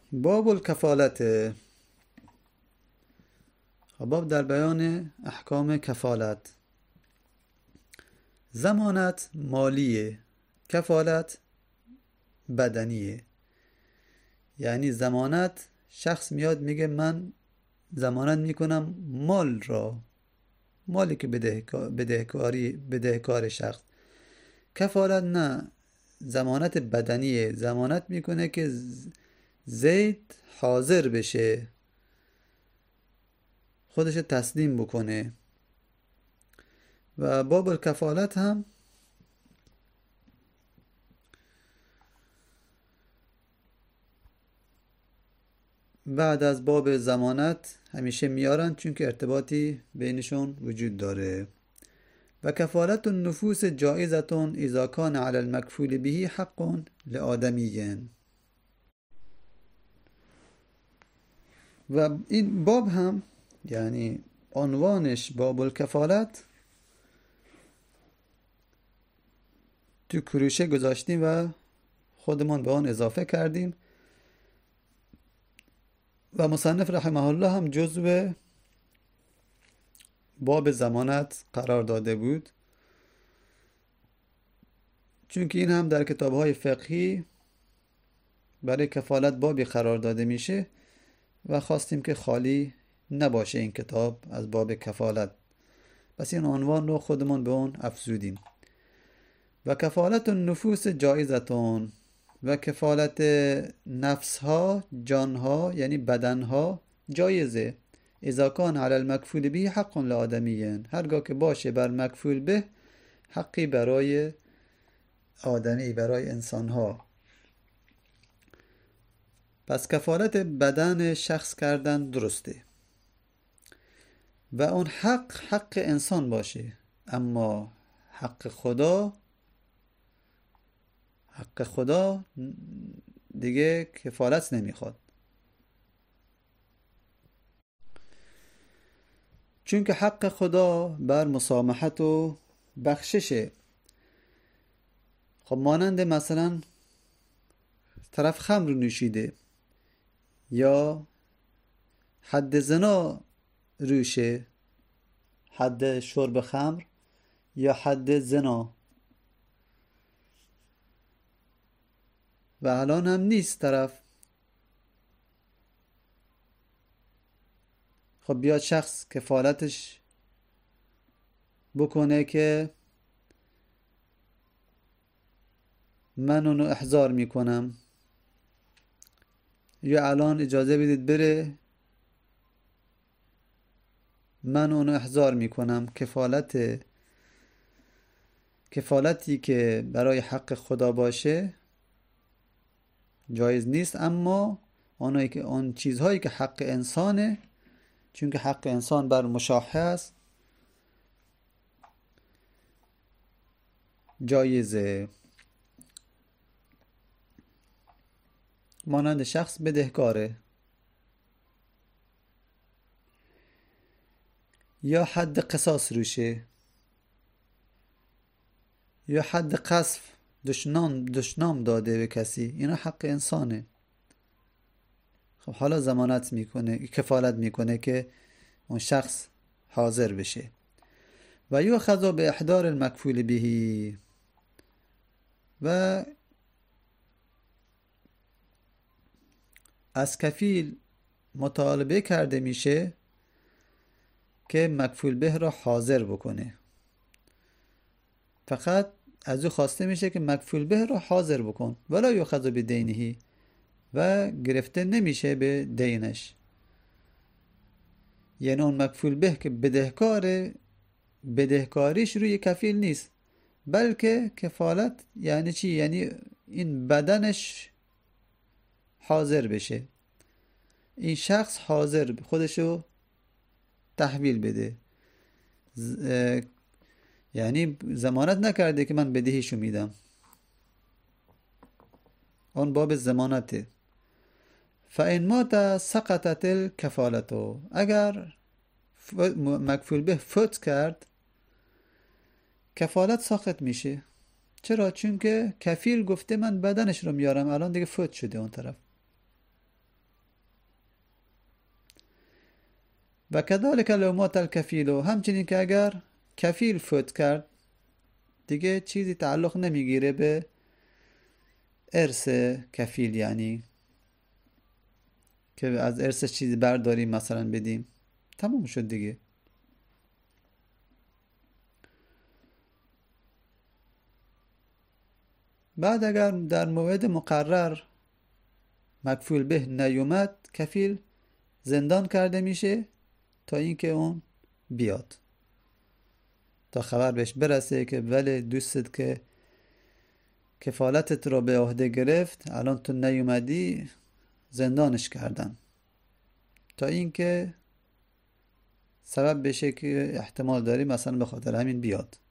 باب الکفالت. باب در بیان احکام کفالت. ضمانت مالیه، کفالت بدنیه. یعنی ضمانت شخص میاد میگه من ضمانت میکنم مال را، مالی که بدهکار شخص. کفالت نه، ضمانت بدنیه. ضمانت میکنه که زید حاضر بشه، خودش تسلیم بکنه. و باب الکفالت هم بعد از باب ضمانت همیشه میارن، چون که ارتباطی بینشون وجود داره. و کفالت النفوس جائزتون اذا کان علی المکفول به حق لآدمی. و این باب هم یعنی عنوانش باب الکفالت تو کروشه گذاشتیم و خودمان به آن اضافه کردیم. و مصنف رحمه الله هم جزو باب ضمانت قرار داده بود، چون که این هم در کتاب‌های فقهی برای کفالت بابی قرار داده میشه و خواستیم که خالی نباشه این کتاب از باب کفالت، پس این عنوان رو خودمون به اون افزودیم. و کفالت النفوس جایزتون، و کفالت نفسها، جانها یعنی بدنها جایزه. اذا کان علی المکفول به حق لآدمی، هرگاه که باشه بر مکفول به حقی برای آدمی، برای انسانها. پس کفالت بدن شخص کردن درسته و اون حق انسان باشه، اما حق خدا دیگه کفالت نمیخواد، چون که حق خدا بر مسامحت و بخششه. خب مانند مثلا طرف خمر نوشیده یا حد زنا روشه، حد شرب خمر یا حد زنا، و الان هم نیست طرف. خب بیاد شخص کفالتش بکنه که من اونو احضار میکنم، یا الان اجازه بدید بره من اونو احضار میکنم. کفالتی که برای حق خدا باشه جایز نیست، اما اون چیزهایی که حق انسانه، چون که حق انسان بر مشاحه است، جایزه. مانند شخص بدهکاره یا حد قصاص روشه یا حد قذف دشنام داده به کسی، اینا حق انسانه. خب حالا ضمانت میکنه، کفالت میکنه که اون شخص حاضر بشه. و یؤخذ به احضار المکفول به، و از کفیل مطالبه کرده میشه که مکفول به را حاضر بکنه. فقط از او خواسته میشه که مکفول به را حاضر بکن. ولا یؤخذ بدینه، و گرفته نمیشه به دینش. یعنی اون مکفول به که بدهکاره، بدهکاریش روی کفیل نیست، بلکه کفالت یعنی چی؟ یعنی این بدنش حاضر بشه، این شخص حاضر خودشو تحویل بده. یعنی ضمانت نکرده که من بدهیشو میدم، اون باب ضمانته. فإن مات سقطت الکفالتو، اگر مکفول به فوت کرد کفالت ساقط میشه. چرا؟ چون که کفیل گفته من بدنش رو میارم، الان دیگه فوت شده اون طرف. و کذالک لو مات الکفیل، همچنین که اگر کفیل فوت کرد دیگه چیزی تعلق نمیگیره به ارث کفیل، یعنی که از ارث چیزی برداریم مثلا بدیم، تموم شد دیگه. بعد اگر در موعد مقرر مکفول به نیومد، کفیل زندان کرده میشه تا اینکه اون بیاد، تا خبر بهش برسه که ولی دوستت که کفالتت رو به عهده گرفت الان تو نیومدی، زندانش کردن، تا اینکه سبب بشه که احتمال داری مثلا به خاطر همین بیاد.